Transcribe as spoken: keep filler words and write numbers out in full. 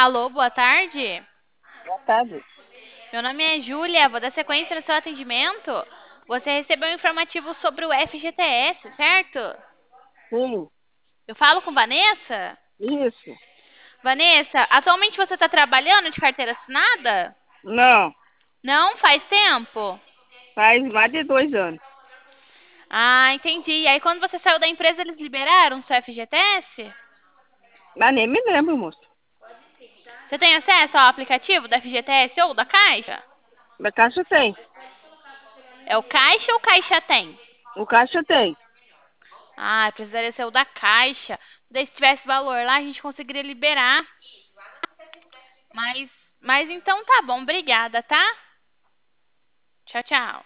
Alô, boa tarde. Boa tarde. Meu nome é Júlia, vou dar sequência no seu atendimento. Você recebeu um informativo sobre o F G T S, certo? Sim, Eu falo com Vanessa? isso. Vanessa, atualmente você está trabalhando de carteira assinada? Não, Não, faz tempo. faz mais de dois anos. Ah, entendi. E aí, quando você saiu da empresa, eles liberaram o seu F G T S? Mas nem me lembro, moço. Você tem acesso ao aplicativo da F G T S ou da Caixa? Da caixa tem. É o Caixa ou Caixa Tem? O caixa tem. Ah, precisaria ser o da Caixa. Daí, se tivesse valor lá, a gente conseguiria liberar. Mas, mas então tá bom, obrigada, tá? Tchau, tchau.